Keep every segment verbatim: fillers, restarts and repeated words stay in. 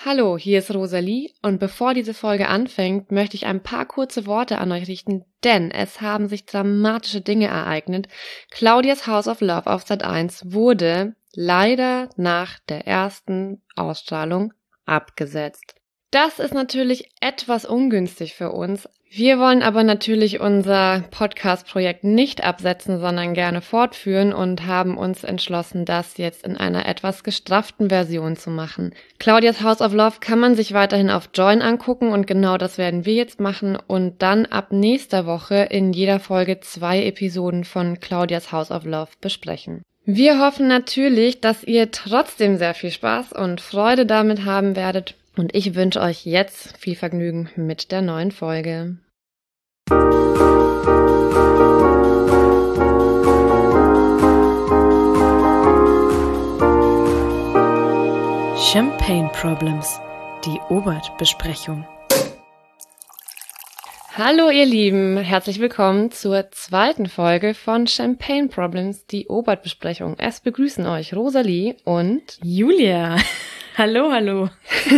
Hallo, hier ist Rosalie und bevor diese Folge anfängt, möchte ich ein paar kurze Worte an euch richten, denn es haben sich dramatische Dinge ereignet. Claudias House of Love auf Sat eins wurde leider nach der ersten Ausstrahlung abgesetzt. Das ist natürlich etwas ungünstig für uns. Wir wollen aber natürlich unser Podcast-Projekt nicht absetzen, sondern gerne fortführen und haben uns entschlossen, das jetzt in einer etwas gestrafften Version zu machen. Claudias House of Love kann man sich weiterhin auf Join angucken und genau das werden wir jetzt machen und dann ab nächster Woche in jeder Folge zwei Episoden von Claudias House of Love besprechen. Wir hoffen natürlich, dass ihr trotzdem sehr viel Spaß und Freude damit haben werdet. Und ich wünsche euch jetzt viel Vergnügen mit der neuen Folge. Champagne Problems, die Obert-Besprechung. Hallo ihr Lieben, herzlich willkommen zur zweiten Folge von Champagne Problems, die Obert-Besprechung. Es begrüßen euch Rosalie und Julia. Hallo, hallo.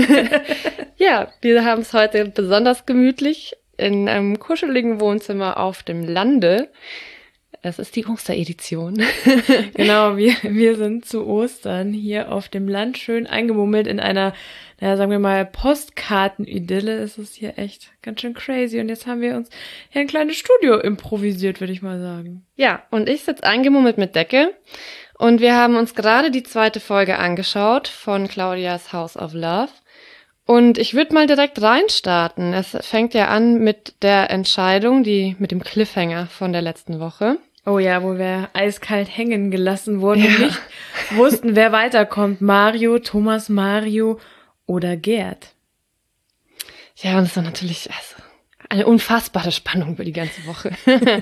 Ja, wir haben es heute besonders gemütlich in einem kuscheligen Wohnzimmer auf dem Lande. Es ist die Osteredition. Genau, wir, wir sind zu Ostern hier auf dem Land schön eingemummelt in einer, naja, sagen wir mal, Postkarten-Idylle. Es ist hier echt ganz schön crazy. Und jetzt haben wir uns hier ein kleines Studio improvisiert, würde ich mal sagen. Ja, und ich sitze eingemummelt mit Decke. Und wir haben uns gerade die zweite Folge angeschaut von Claudias House of Love. Und ich würde mal direkt reinstarten. Es fängt ja an mit der Entscheidung, die mit dem Cliffhanger von der letzten Woche. Oh ja, wo wir eiskalt hängen gelassen wurden ja. und nicht wussten, wer weiterkommt. Mario, Thomas Mario oder Gerd. Ja, und es war natürlich also eine unfassbare Spannung über die ganze Woche.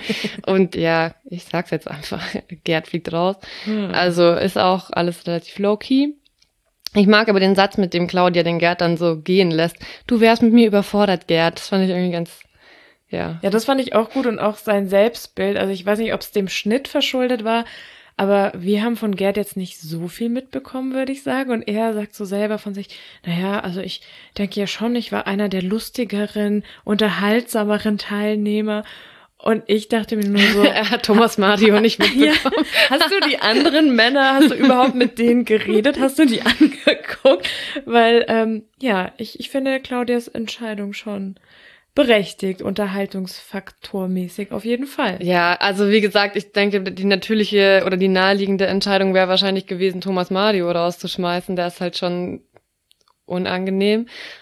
Und ja, ich sag's jetzt einfach, Gerd fliegt raus. Hm. Also ist auch alles relativ low-key. Ich mag aber den Satz, mit dem Claudia den Gerd dann so gehen lässt. Du wärst mit mir überfordert, Gerd. Das fand ich irgendwie ganz, ja. Ja, das fand ich auch gut und auch sein Selbstbild. Also ich weiß nicht, ob es dem Schnitt verschuldet war, aber wir haben von Gerd jetzt nicht so viel mitbekommen, würde ich sagen. Und er sagt so selber von sich, naja, also ich denke ja schon, ich war einer der lustigeren, unterhaltsameren Teilnehmer. Und ich dachte mir nur so, er hat Thomas Mario nicht mitbekommen. Ja, hast du die anderen Männer, hast du überhaupt mit denen geredet? Hast du die angeguckt? Weil, ähm, ja, ich, ich finde Claudias Entscheidung schon berechtigt, unterhaltungsfaktormäßig auf jeden Fall. Ja, also wie gesagt, ich denke, die natürliche oder die naheliegende Entscheidung wäre wahrscheinlich gewesen, Thomas Mario rauszuschmeißen. Der ist halt schon unangenehm,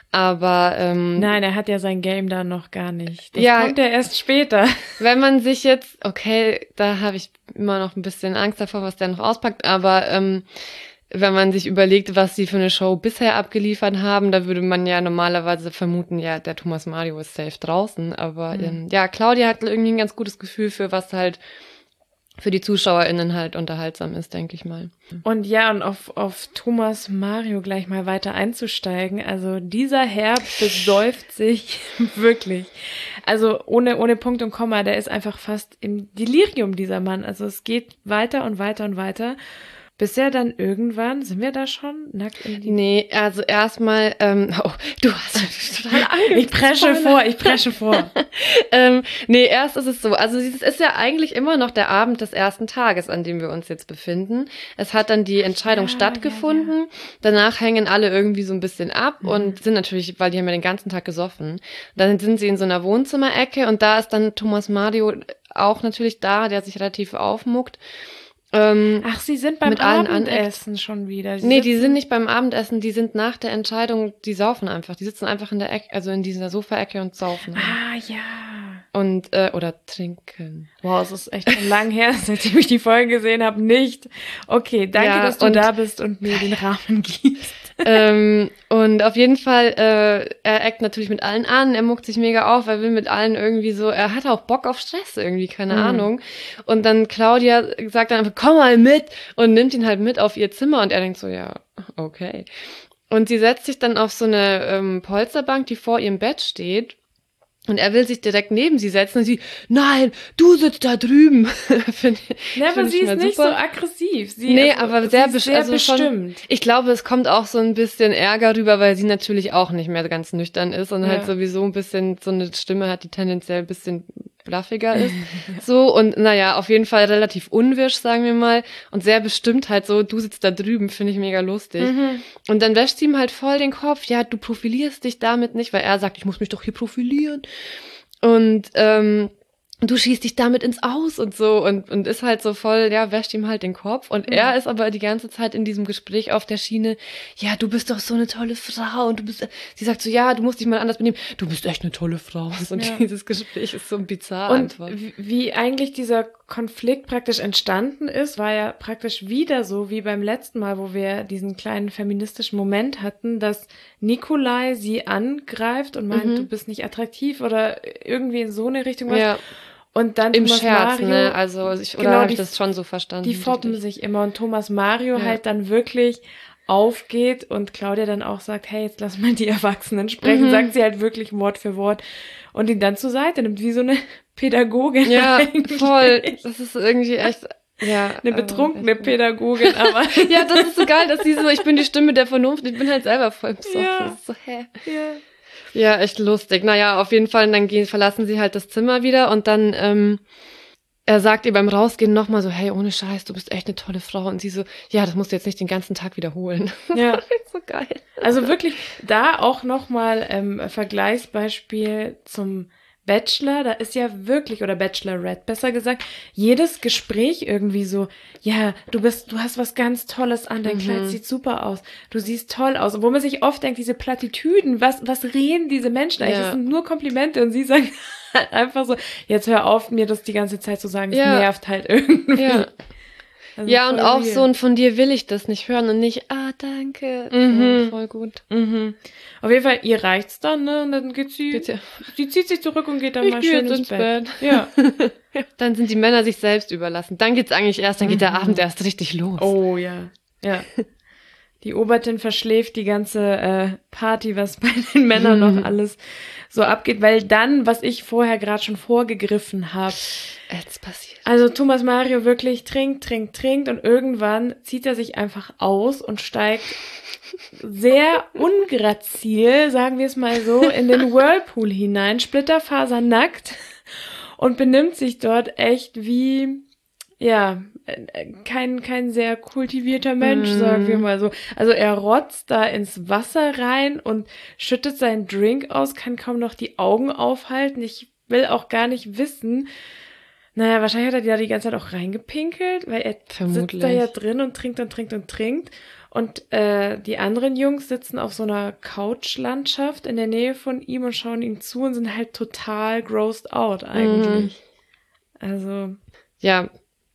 aber ähm, nein, er hat ja sein Game da noch gar nicht. Das ja, kommt ja erst später. Wenn man sich jetzt, okay, da habe ich immer noch ein bisschen Angst davor, was der noch auspackt, aber ähm, wenn man sich überlegt, was sie für eine Show bisher abgeliefert haben, da würde man ja normalerweise vermuten, ja, der Thomas Mario ist safe draußen, aber mhm. ähm, ja, Claudia hat irgendwie ein ganz gutes Gefühl für was halt für die ZuschauerInnen halt unterhaltsam ist, denke ich mal. Und ja, und auf, auf Thomas Mario gleich mal weiter einzusteigen. Also dieser Herr besäuft sich wirklich. Also ohne, ohne Punkt und Komma, der ist einfach fast im Delirium, dieser Mann. Also es geht weiter und weiter und weiter. Bis er dann irgendwann, sind wir da schon nackt in die... Nee, also erstmal, ähm, oh, du hast total Angst. Ich presche vor, ich presche vor. ähm, nee, erst ist es so, also es ist ja eigentlich immer noch der Abend des ersten Tages, an dem wir uns jetzt befinden. Es hat dann die Entscheidung ja, stattgefunden, ja, ja. Danach hängen alle irgendwie so ein bisschen ab mhm. und sind natürlich, weil die haben ja den ganzen Tag gesoffen, dann sind sie in so einer Wohnzimmerecke und da ist dann Thomas Mario auch natürlich da, der sich relativ aufmuckt. Ähm, Ach, sie sind beim Abendessen schon wieder. Sie nee, die sind nicht beim Abendessen, die sind nach der Entscheidung, die saufen einfach. Die sitzen einfach in der Ecke, also in dieser Sofaecke und saufen. Ah, ja. Und, äh, oder trinken. Wow, es ist echt schon lang her, seitdem ich die Folge gesehen habe. Nicht. Okay, danke, ja, dass du da bist und mir den Rahmen gibst. ähm, und auf jeden Fall, äh, er eckt natürlich mit allen an, er muckt sich mega auf, er will mit allen irgendwie so, er hat auch Bock auf Stress irgendwie, keine mhm. Ahnung. Und dann Claudia sagt dann einfach, komm mal mit und nimmt ihn halt mit auf ihr Zimmer und er denkt so, ja, okay. Und sie setzt sich dann auf so eine ähm, Polsterbank, die vor ihrem Bett steht. Und er will sich direkt neben sie setzen und sie, nein, du sitzt da drüben. Find, ja, aber find sie ist nicht super. so aggressiv. Sie nee, also, aber sehr, sie ist sehr also bestimmt. Schon, ich glaube, es kommt auch so ein bisschen Ärger rüber, weil sie natürlich auch nicht mehr ganz nüchtern ist und ja. halt sowieso ein bisschen so eine Stimme hat, die tendenziell ein bisschen bluffiger ist. so und naja, auf jeden Fall relativ unwirsch, sagen wir mal. Und sehr bestimmt halt so, du sitzt da drüben, finde ich mega lustig. Mhm. Und dann wäscht sie ihm halt voll den Kopf, ja, du profilierst dich damit nicht, weil er sagt, ich muss mich doch hier profilieren. Und ähm, du schießt dich damit ins Aus und so und und ist halt so voll, ja, wäscht ihm halt den Kopf. Und mhm. er ist aber die ganze Zeit in diesem Gespräch auf der Schiene, ja, du bist doch so eine tolle Frau und du bist, sie sagt so, ja, du musst dich mal anders benehmen, du bist echt eine tolle Frau. Und ja. dieses Gespräch ist so bizarr und einfach. Und wie eigentlich dieser Konflikt praktisch entstanden ist, war ja praktisch wieder so wie beim letzten Mal, wo wir diesen kleinen feministischen Moment hatten, dass Nikolai sie angreift und meint, mhm. du bist nicht attraktiv oder irgendwie in so eine Richtung was. Ja. Und dann Im Thomas Scherz, Mario, ne? Also ich, oder genau, habe ich das schon so verstanden? Die foppen richtig. sich immer und Thomas Mario ja. halt dann wirklich aufgeht und Claudia dann auch sagt, hey, jetzt lass mal die Erwachsenen sprechen, mhm. sagt sie halt wirklich Wort für Wort und ihn dann zur Seite nimmt, wie so eine Pädagogin. Ja, eigentlich. Voll. Das ist irgendwie echt... Ja, eine betrunkene Pädagogin, aber... ja, das ist so geil, dass sie so, ich bin die Stimme der Vernunft, ich bin halt selber voll besoffen. Ja. Das ist so, hä? Ja. Ja, echt lustig. Naja, auf jeden Fall, dann gehen, verlassen sie halt das Zimmer wieder und dann, ähm, er sagt ihr beim Rausgehen nochmal so, hey, ohne Scheiß, du bist echt eine tolle Frau. Und sie so, ja, das musst du jetzt nicht den ganzen Tag wiederholen. Ja. so geil. Also wirklich, da auch nochmal ähm, Vergleichsbeispiel zum Bachelor, da ist ja wirklich, oder Bachelorette, besser gesagt, jedes Gespräch irgendwie so, ja, du bist, du hast was ganz Tolles an, dein mhm. Kleid sieht super aus, du siehst toll aus. Und wo man sich oft denkt, diese Plattitüden, was, was reden diese Menschen eigentlich? Ja. Das sind nur Komplimente und sie sagen halt einfach so, jetzt hör auf, mir das die ganze Zeit zu sagen, es ja. nervt halt irgendwie. Ja. Also ja, und auch real. So, und von dir will ich das nicht hören und nicht, ah, danke. Mhm. So, voll gut. Mhm. Auf jeden Fall, ihr reicht's dann, ne? Und dann geht sie, Geht's ja. sie zieht sich zurück und geht dann ich mal schön ins, ins Bett. Bett. Ja. Dann sind die Männer sich selbst überlassen. Dann geht's eigentlich erst, dann geht der mhm. Abend erst richtig los. Oh, ja. Ja. Die Obertin verschläft die ganze äh, Party, was bei den Männern mhm. noch alles so abgeht, weil dann, was ich vorher gerade schon vorgegriffen habe, jetzt passiert. Also Thomas Mario wirklich trinkt, trinkt, trinkt und irgendwann zieht er sich einfach aus und steigt sehr ungrazil, sagen wir es mal so, in den Whirlpool hinein, splitterfasernackt und benimmt sich dort echt wie, ja, kein kein sehr kultivierter Mensch, mm. sagen wir mal so. Also er rotzt da ins Wasser rein und schüttet seinen Drink aus, kann kaum noch die Augen aufhalten. Ich will auch gar nicht wissen. Naja, wahrscheinlich hat er da die ganze Zeit auch reingepinkelt, weil er Vermutlich. sitzt da ja drin und trinkt und trinkt und trinkt. Und äh, die anderen Jungs sitzen auf so einer Couchlandschaft in der Nähe von ihm und schauen ihm zu und sind halt total grossed out eigentlich. Mm. Also... Ja,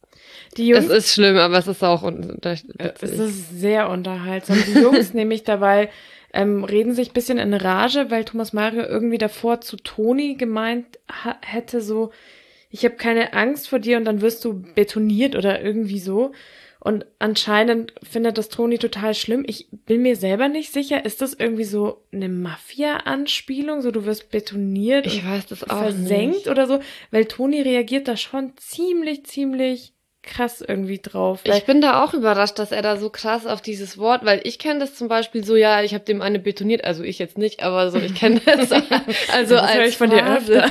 die Jungs, es ist schlimm, aber es ist auch unter- es ist sehr unterhaltsam. Die Jungs nämlich dabei ähm, reden sich ein bisschen in Rage, weil Thomas Mario irgendwie davor zu Toni gemeint ha- hätte so, ich habe keine Angst vor dir und dann wirst du betoniert oder irgendwie so. Und anscheinend findet das Toni total schlimm. Ich bin mir selber nicht sicher, ist das irgendwie so eine Mafia-Anspielung? So, du wirst betoniert ich und weiß das auch versenkt nicht. Oder so? Weil Toni reagiert da schon ziemlich, ziemlich krass irgendwie drauf. Ich bin da auch überrascht, dass er da so krass auf dieses Wort, weil ich kenne das zum Beispiel so, ja, ich habe dem eine betoniert, also ich jetzt nicht, aber so, ich kenne das. Also das als höre ich von dir öfter.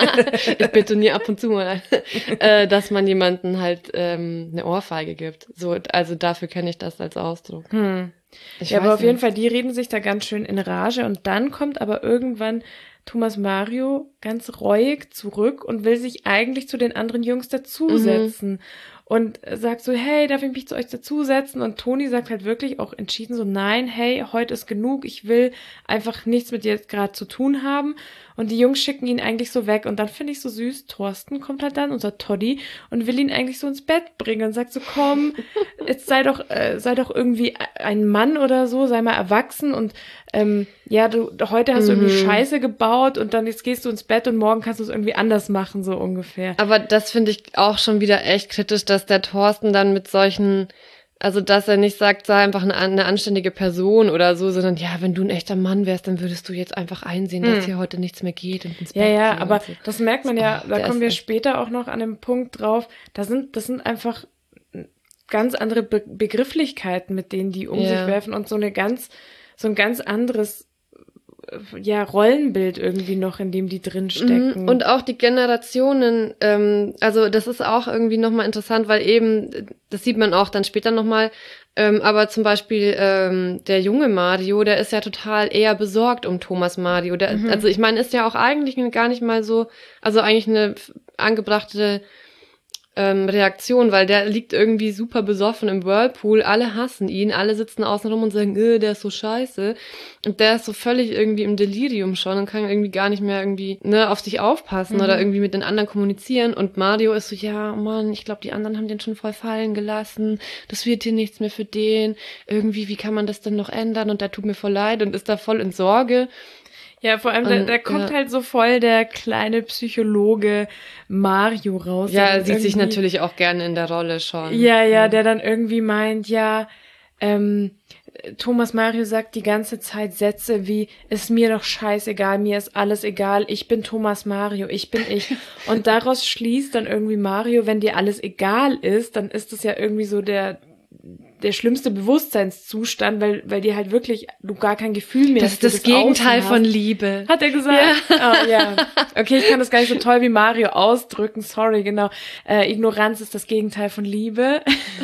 Ich betoniere ab und zu mal, äh, dass man jemanden halt ähm, eine Ohrfeige gibt. So, also dafür kenne ich das als Ausdruck. Hm. Ja, aber auf nicht. jeden Fall, die reden sich da ganz schön in Rage und dann kommt aber irgendwann Thomas Mario ganz reuig zurück und will sich eigentlich zu den anderen Jungs dazusetzen. Mhm. Und sagt so, hey, darf ich mich zu euch dazusetzen? Und Toni sagt halt wirklich auch entschieden so, nein, hey, heute ist genug, ich will einfach nichts mit dir jetzt gerade zu tun haben. Und die Jungs schicken ihn eigentlich so weg. Und dann finde ich so süß, Thorsten kommt halt dann, unser Toddy, und will ihn eigentlich so ins Bett bringen und sagt so, komm, jetzt sei doch, äh, sei doch irgendwie ein Mann oder so, sei mal erwachsen und ähm, ja, du heute hast du irgendwie Mhm. Scheiße gebaut und dann jetzt gehst du ins Bett und morgen kannst du es irgendwie anders machen, so ungefähr. Aber das finde ich auch schon wieder echt kritisch, dass der Thorsten dann mit solchen Also, dass er nicht sagt, sei einfach eine, eine anständige Person oder so, sondern ja, wenn du ein echter Mann wärst, dann würdest du jetzt einfach einsehen, dass hm. hier heute nichts mehr geht und ins Bett Ja, ja, aber so. Das merkt man ja, oh, da kommen wir echt... später auch noch an dem Punkt drauf, da sind, das sind einfach ganz andere Be- Begrifflichkeiten, mit denen die um ja. sich werfen und so eine ganz, so ein ganz anderes ja, Rollenbild irgendwie noch, in dem die drinstecken. Und auch die Generationen, ähm, also das ist auch irgendwie nochmal interessant, weil eben, das sieht man auch dann später nochmal, ähm, aber zum Beispiel ähm, der junge Mario, der ist ja total eher besorgt um Thomas Mario. Der, mhm. Also ich meine, ist ja auch eigentlich gar nicht mal so, also eigentlich eine angebrachte Ähm, Reaktion, weil der liegt irgendwie super besoffen im Whirlpool, alle hassen ihn, alle sitzen außen rum und sagen, äh, der ist so scheiße und der ist so völlig irgendwie im Delirium schon und kann irgendwie gar nicht mehr irgendwie ne auf sich aufpassen mhm. oder irgendwie mit den anderen kommunizieren und Mario ist so, ja Mann, ich glaube die anderen haben den schon voll fallen gelassen, das wird hier nichts mehr für den, irgendwie, wie kann man das denn noch ändern und der tut mir voll leid und ist da voll in Sorge. Ja, vor allem, da, da kommt ja. halt so voll der kleine Psychologe Mario raus. Ja, er sieht sich natürlich auch gerne in der Rolle schon. Ja, ja, ja, der dann irgendwie meint, ja, ähm, Thomas Mario sagt die ganze Zeit Sätze wie, ist mir doch scheißegal, mir ist alles egal, ich bin Thomas Mario, ich bin ich. Und daraus schließt dann irgendwie Mario, wenn dir alles egal ist, dann ist das ja irgendwie so der... der schlimmste Bewusstseinszustand, weil weil dir halt wirklich du gar kein Gefühl mehr hast. Das ist das Gegenteil von Liebe. Hat er gesagt? Ja. Oh, ja. Okay, ich kann das gar nicht so toll wie Mario ausdrücken. Sorry, genau. Äh, Ignoranz ist das Gegenteil von Liebe.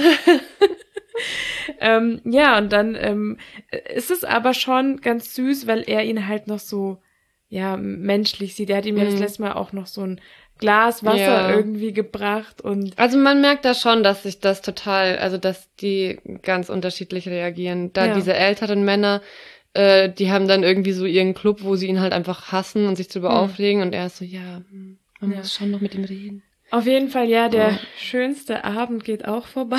ähm, ja, und dann ähm, ist es aber schon ganz süß, weil er ihn halt noch so ja menschlich sieht. Er hat ihm ja mhm. das letzte Mal auch noch so ein Glas Wasser ja. irgendwie gebracht und also man merkt da schon, dass sich das total, also dass die ganz unterschiedlich reagieren. Da ja. diese älteren Männer, äh, die haben dann irgendwie so ihren Club, wo sie ihn halt einfach hassen und sich drüber hm. aufregen und er ist so, ja, man ja. muss schon noch mit ihm reden. Auf jeden Fall, ja, der oh. schönste Abend geht auch vorbei.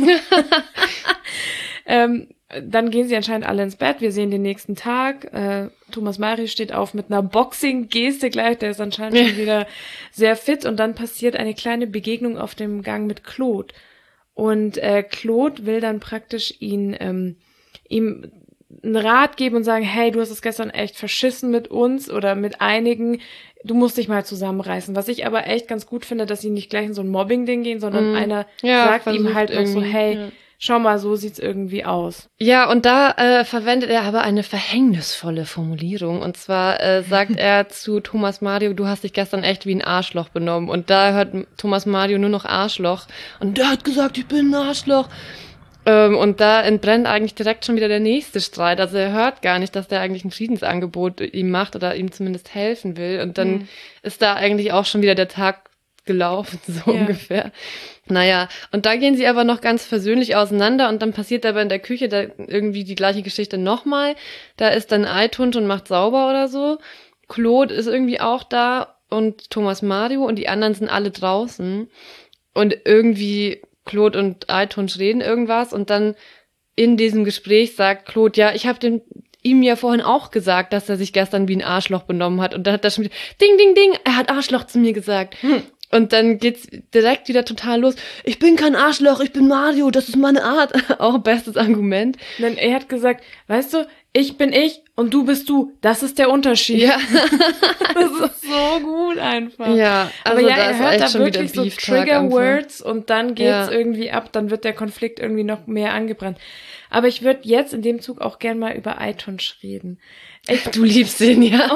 ähm, Dann gehen sie anscheinend alle ins Bett. Wir sehen den nächsten Tag. Äh, Thomas Mario steht auf mit einer Boxing-Geste gleich. Der ist anscheinend schon wieder sehr fit. Und dann passiert eine kleine Begegnung auf dem Gang mit Claude. Und äh, Claude will dann praktisch ihn ähm, ihm einen Rat geben und sagen, hey, du hast es gestern echt verschissen mit uns oder mit einigen. Du musst dich mal zusammenreißen. Was ich aber echt ganz gut finde, dass sie nicht gleich in so ein Mobbing-Ding gehen, sondern mm. einer ja, sagt ihm halt auch so, hey, ja. schau mal, so sieht's irgendwie aus. Ja, und da äh, verwendet er aber eine verhängnisvolle Formulierung. Und zwar äh, sagt er zu Thomas Mario, du hast dich gestern echt wie ein Arschloch benommen. Und da hört Thomas Mario nur noch Arschloch. Und der hat gesagt, ich bin ein Arschloch. Ähm, und da entbrennt eigentlich direkt schon wieder der nächste Streit. Also er hört gar nicht, dass der eigentlich ein Friedensangebot ihm macht oder ihm zumindest helfen will. Und dann mhm. ist da eigentlich auch schon wieder der Tag gelaufen, so ja. ungefähr. Naja, und da gehen sie aber noch ganz versöhnlich auseinander und dann passiert aber in der Küche da irgendwie die gleiche Geschichte nochmal. Da ist dann Eithund und macht sauber oder so. Claude ist irgendwie auch da und Thomas Mario und die anderen sind alle draußen. Und irgendwie Claude und Eithund reden irgendwas und dann in diesem Gespräch sagt Claude, ja, ich habe dem ihm ja vorhin auch gesagt, dass er sich gestern wie ein Arschloch benommen hat. Und dann hat er schon wieder, ding, ding, ding, er hat Arschloch zu mir gesagt. Hm. Und dann geht's direkt wieder total los. Ich bin kein Arschloch, ich bin Mario, das ist meine Art. Auch bestes Argument. Denn er hat gesagt, weißt du, ich bin ich und du bist du. Das ist der Unterschied. Ja. Das ist so gut einfach. Ja, also aber ja, da er ist hört echt da schon wirklich wieder so Trigger-Words und dann geht's ja. irgendwie ab, dann wird der Konflikt irgendwie noch mehr angebrannt. Aber ich würde jetzt in dem Zug auch gern mal über Eithund reden. Ich, du liebst ihn, ja.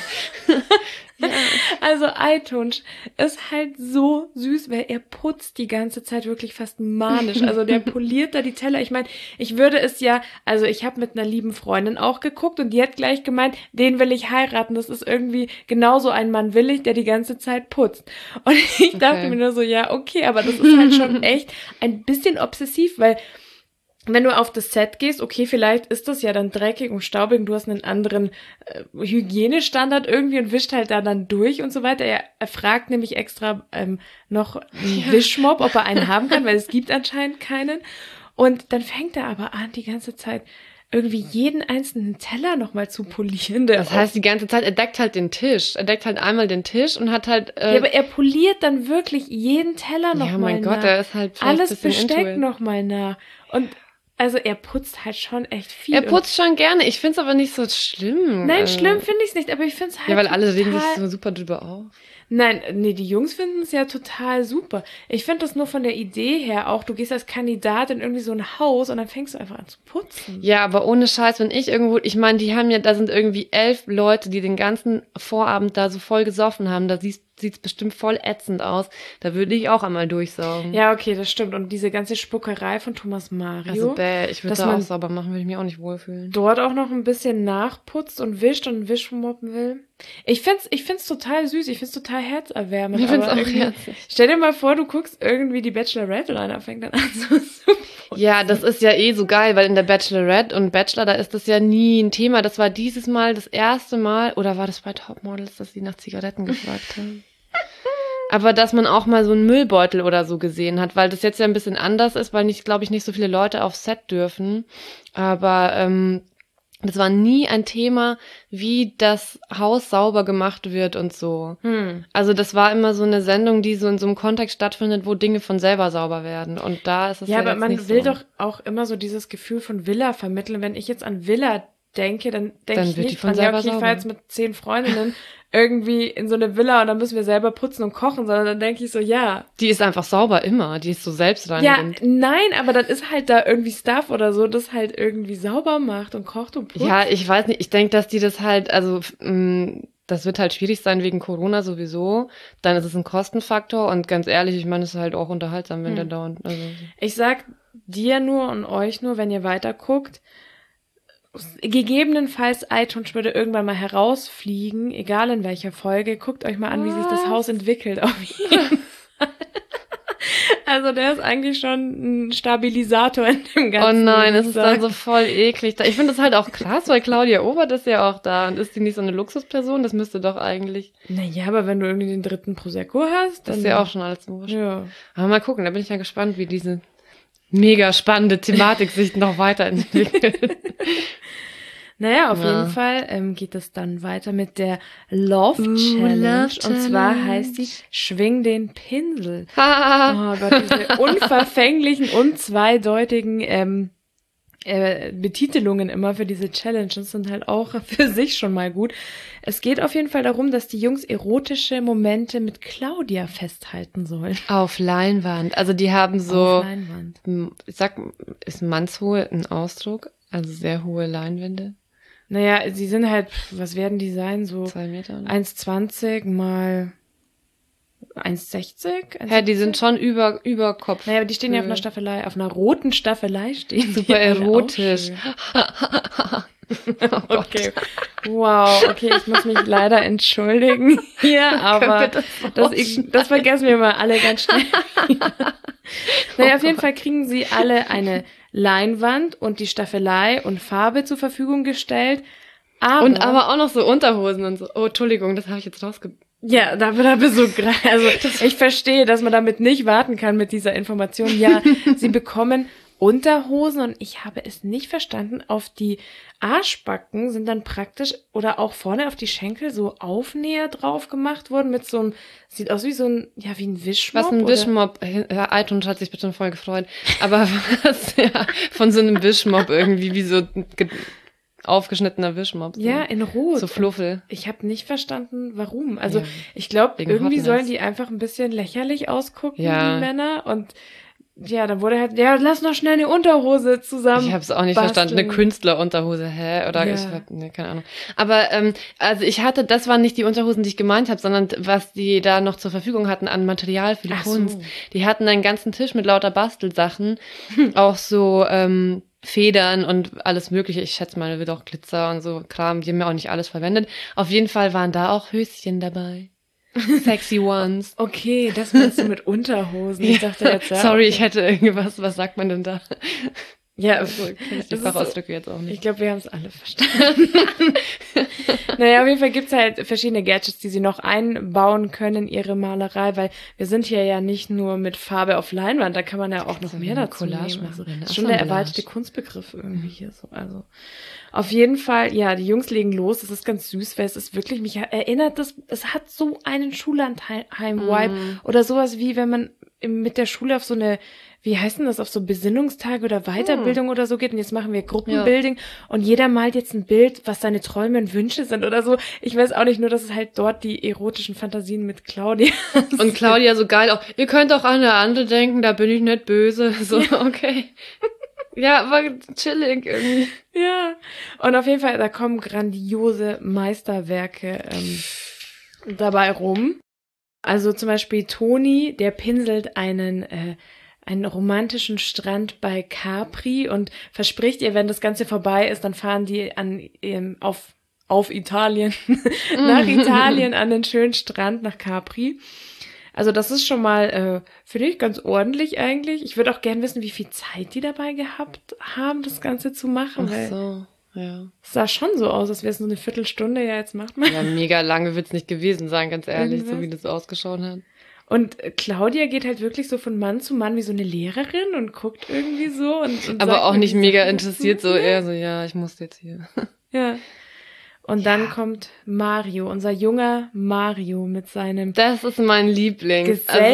Ja. Also Eithund ist halt so süß, weil er putzt die ganze Zeit wirklich fast manisch. Also der poliert da die Teller. Ich meine, ich würde es ja, also ich habe mit einer lieben Freundin auch geguckt und die hat gleich gemeint, den will ich heiraten. Das ist irgendwie genauso ein Mann will ich, der die ganze Zeit putzt. Und ich okay. dachte mir nur so, ja, okay, aber das ist halt schon echt ein bisschen obsessiv, weil wenn du auf das Set gehst, okay, vielleicht ist das ja dann dreckig und staubig und du hast einen anderen äh, Hygienestandard irgendwie und wischt halt da dann durch und so weiter. Er, er fragt nämlich extra ähm, noch einen ja. Wischmopp, ob er einen haben kann, weil es gibt anscheinend keinen. Und dann fängt er aber an, die ganze Zeit irgendwie jeden einzelnen Teller nochmal zu polieren. Der Das heißt, die ganze Zeit, er deckt halt den Tisch. Er deckt halt einmal den Tisch und hat halt... Äh, ja, aber er poliert dann wirklich jeden Teller nochmal Ja, mein nach. Gott, er ist halt vielleicht alles ein bisschen Besteck into it. nochmal nach. Und also er putzt halt schon echt viel. Er putzt schon gerne. Ich find's aber nicht so schlimm. Nein, Also, schlimm finde ich es nicht, aber ich finde es halt Ja, weil alle regen sich total- so super drüber auf. Nein, nee, die Jungs finden es ja total super. Ich finde das nur von der Idee her auch, du gehst als Kandidat in irgendwie so ein Haus und dann fängst du einfach an zu putzen. Ja, aber ohne Scheiß, wenn ich irgendwo, ich meine, die haben ja, da sind irgendwie elf Leute, die den ganzen Vorabend da so voll gesoffen haben, da siehst sieht's bestimmt voll ätzend aus. Da würde ich auch einmal durchsaugen. Ja, okay, das stimmt. Und diese ganze Spuckerei von Thomas Mario, Also bäh, ich würde dass da man auch sauber machen, würde ich mich auch nicht wohlfühlen. dort auch noch ein bisschen nachputzt und wischt und Wischmoppen will. Ich find's, ich find's total süß, ich find's total herzerwärmend. Ich find's aber auch irgendwie- herzig. Stell dir mal vor, du guckst irgendwie die Bachelorette und einer fängt dann an so zu Ja, das ist ja eh so geil, weil in der Bachelorette und Bachelor, da ist das ja nie ein Thema. Das war dieses Mal das erste Mal, oder war das bei Topmodels, dass sie nach Zigaretten gefragt haben? Aber dass man auch mal so einen Müllbeutel oder so gesehen hat, weil das jetzt ja ein bisschen anders ist, weil nicht, glaube ich, nicht so viele Leute auf Set dürfen. Aber ähm, das war nie ein Thema, wie das Haus sauber gemacht wird und so. Hm. Also das war immer so eine Sendung, die so in so einem Kontext stattfindet, wo Dinge von selber sauber werden. Und da ist es ja, Ja, aber jetzt man nicht will so. doch auch immer so dieses Gefühl von Villa vermitteln. Wenn ich jetzt an Villa denke, dann denke Dann ich wird die nicht von dran, ja, selber okay, ich sauber. fahre jetzt mit zehn Freundinnen irgendwie in so eine Villa und dann müssen wir selber putzen und kochen, sondern dann denke ich so, ja. Die ist einfach sauber immer, die ist so Ja, selbstreinigend. nein, aber dann ist halt da irgendwie Stuff oder so, das halt irgendwie sauber macht und kocht und putzt. Ja, ich weiß nicht, ich denke, dass die das halt, also f- mh, das wird halt schwierig sein wegen Corona sowieso. Dann ist es ein Kostenfaktor und ganz ehrlich, ich meine, es ist halt auch unterhaltsam, wenn Hm. der dauernd. Also, Ich sag dir nur und euch nur, wenn ihr weiter guckt, gegebenenfalls iTunes würde irgendwann mal herausfliegen, egal in welcher Folge, guckt euch mal an, wie sich das Was? Haus entwickelt. Auf jeden Fall. Also der ist eigentlich schon ein Stabilisator in dem oh Ganzen. nein, würde es ich ist dann sagen. so voll eklig. Ich finde das halt auch krass, weil Claudia Obert ist ja auch da. Und ist die nicht so eine Luxusperson? Das müsste doch eigentlich. Naja, aber wenn du irgendwie den dritten Prosecco hast, Das dann ist ja auch schon alles wurscht. Ja. Aber mal gucken, da bin ich ja gespannt, wie diese mega spannende Thematik sich noch weiterentwickelt. Naja, auf Ja. jeden Fall ähm, geht es dann weiter mit der Love Uh, Challenge. Love Und zwar Challenge. heißt die Schwing den Pinsel. Haha. Oh Gott, diese unverfänglichen und zweideutigen ähm, äh, Betitelungen immer für diese Challenges sind halt auch für sich schon mal gut. Es geht auf jeden Fall darum, dass die Jungs erotische Momente mit Claudia festhalten sollen. Auf Leinwand. Also die haben so, Auf Leinwand. ich sag, ist mannshohe ein Ausdruck? Also sehr hohe Leinwände. Naja, sie sind halt, was werden die sein? So Zwei Meter. oder? eins zwanzig mal eins sechzig? Hä, die sind schon über, über Kopf. Naja, aber die stehen ja auf einer Staffelei, auf einer roten Staffelei stehen. Super die alle erotisch. auch schön. Okay. Wow, okay, ich muss mich leider entschuldigen hier, aber das das, ich, das vergessen wir mal alle ganz schnell. Naja, auf jeden Fall kriegen sie alle eine Leinwand und die Staffelei und Farbe zur Verfügung gestellt. Aber, Und aber auch noch so Unterhosen und so. Oh, Entschuldigung, das habe ich jetzt rausge... ja, da, da bist du gerade, also ich verstehe, dass man damit nicht warten kann mit dieser Information. Ja, sie bekommen Unterhosen und ich habe es nicht verstanden. Auf die Arschbacken sind dann praktisch oder auch vorne auf die Schenkel so Aufnäher drauf gemacht worden mit so einem, sieht aus wie so ein, ja, wie ein Wischmopp. Was ein oder- Wischmopp, ja, iTunes hat sich bestimmt voll gefreut, aber was, ja, von so einem Wischmopp irgendwie, wie so ein ge- aufgeschnittener Wischmopp. So. Ja, in Rot. So Fluffel. Ich habe nicht verstanden, warum. Also Ja, ich glaube, wegen irgendwie Hotness. sollen die einfach ein bisschen lächerlich ausgucken, Ja. die Männer. Und ja, dann wurde halt, ja, lass noch schnell eine Unterhose zusammen. Ich habe es auch nicht basteln. verstanden. Eine Künstlerunterhose, hä? Oder Ja. ich hab, nee, keine Ahnung. Aber ähm, also ich hatte, das waren nicht die Unterhosen, die ich gemeint habe, sondern was die da noch zur Verfügung hatten an Material für die Ach so. Kunst. Die hatten einen ganzen Tisch mit lauter Bastelsachen, auch so ähm, Federn und alles mögliche. Ich schätze mal, da wird auch Glitzer und so Kram. Die haben ja auch nicht alles verwendet. Auf jeden Fall waren da auch Höschen dabei. Sexy ones. Okay, das meinst du mit Unterhosen. Ich dachte jetzt, ja. Sorry, okay. ich hätte irgendwas, was sagt man denn da? Ja, also, kenn ich die Fachausdrücke jetzt auch nicht. Ich glaube, wir haben es alle verstanden. Naja, auf jeden Fall gibt's halt verschiedene Gadgets, die sie noch einbauen können in ihre Malerei, weil wir sind hier ja nicht nur mit Farbe auf Leinwand, da kann man ja auch noch so mehr dazu Collage nehmen. Also, machen, das ist schon der erweiterte Kunstbegriff irgendwie hier so. Also auf jeden Fall, ja, die Jungs legen los. Das ist ganz süß, weil es ist wirklich, mich erinnert das, es hat so einen Schullandheim-Vibe Mm. oder sowas wie, wenn man mit der Schule auf so eine, wie heißt denn das, auf so Besinnungstage oder Weiterbildung oder so geht und jetzt machen wir Gruppenbuilding und jeder malt jetzt ein Bild, was seine Träume und Wünsche sind oder so. Ich weiß auch nicht, nur dass es halt dort die erotischen Fantasien mit Claudia Und Claudia so geil auch, ihr könnt auch an eine andere denken, da bin ich nicht böse. So, okay. Ja, aber chillig irgendwie. Ja, und auf jeden Fall, da kommen grandiose Meisterwerke ähm, dabei rum. Also zum Beispiel Toni, der pinselt einen äh, einen romantischen Strand bei Capri und verspricht ihr, wenn das Ganze vorbei ist, dann fahren die an ähm, auf auf Italien nach Italien an den schönen Strand nach Capri. Also das ist schon mal, äh, finde ich, ganz ordentlich eigentlich. Ich würde auch gern wissen, wie viel Zeit die dabei gehabt haben, das Ganze zu machen. Ach weil so, ja. es sah schon so aus, als wäre es nur eine Viertelstunde. Ja, jetzt macht man. Ja, mega lange wird's nicht gewesen sein, ganz ehrlich, Irgendwas. so wie das ausgeschaut hat. Und Claudia geht halt wirklich so von Mann zu Mann wie so eine Lehrerin und guckt irgendwie so. Und, und Aber sagt auch nicht irgendwie mega Sachen interessiert, dazu. so eher so, ja, ich muss jetzt hier. Ja. Und dann kommt Mario, unser junger Mario mit seinem Das ist mein Liebling.